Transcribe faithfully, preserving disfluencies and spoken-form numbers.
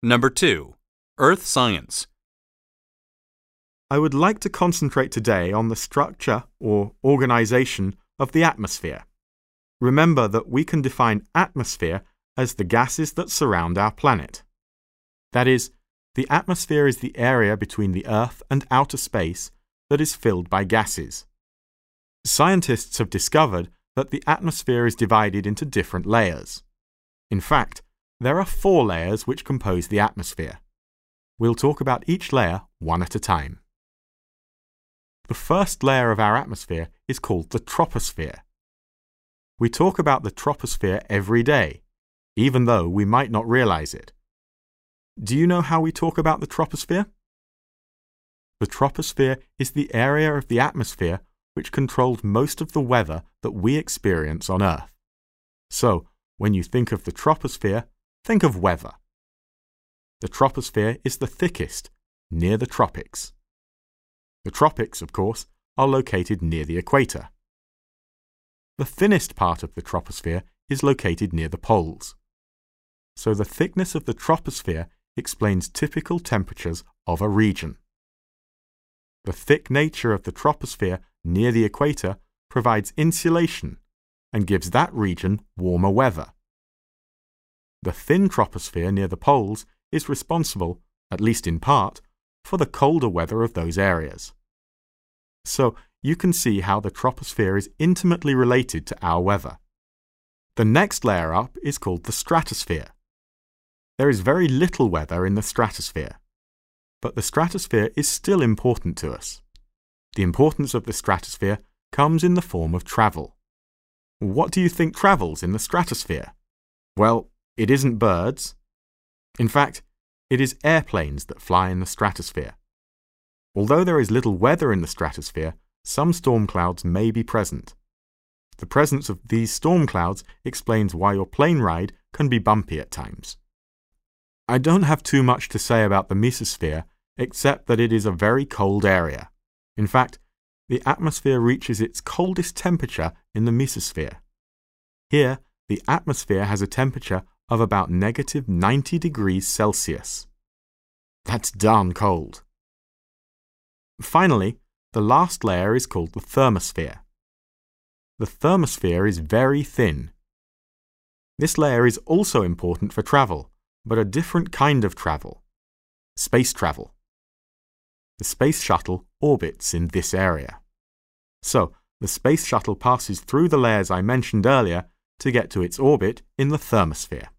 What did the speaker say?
Number two, Earth Science. I would like to concentrate today on the structure or organization of the atmosphere. Remember that we can define atmosphere as the gases that surround our planet. That is, the atmosphere is the area between the Earth and outer space that is filled by gases. Scientists have discovered that the atmosphere is divided into different layers. In fact, there are four layers which compose the atmosphere. We'll talk about each layer one at a time. The first layer of our atmosphere is called the troposphere. We talk about the troposphere every day, even though we might not realize it. Do you know how we talk about the troposphere? The troposphere is the area of the atmosphere which controls most of the weather that we experience on Earth. So, when you think of the troposphere, think of weather. The troposphere is the thickest, near the tropics. The tropics, of course, are located near the equator. The thinnest part of the troposphere is located near the poles. So the thickness of the troposphere explains typical temperatures of a region. The thick nature of the troposphere near the equator provides insulation and gives that region warmer weather. The thin troposphere near the poles is responsible, at least in part, for the colder weather of those areas. So you can see how the troposphere is intimately related to our weather. The next layer up is called the stratosphere. There is very little weather in the stratosphere, but the stratosphere is still important to us. The importance of the stratosphere comes in the form of travel. What do you think travels in the stratosphere? Well, it isn't birds. In fact, it is airplanes that fly in the stratosphere. Although there is little weather in the stratosphere, some storm clouds may be present. The presence of these storm clouds explains why your plane ride can be bumpy at times. I don't have too much to say about the mesosphere, except that it is a very cold area. In fact, the atmosphere reaches its coldest temperature in the mesosphere. Here, the atmosphere has a temperature of about negative ninety degrees Celsius. That's darn cold. Finally, the last layer is called the thermosphere. The thermosphere is very thin. This layer is also important for travel, but a different kind of travel. Space travel. The space shuttle orbits in this area. So, the space shuttle passes through the layers I mentioned earlier to get to its orbit in the thermosphere.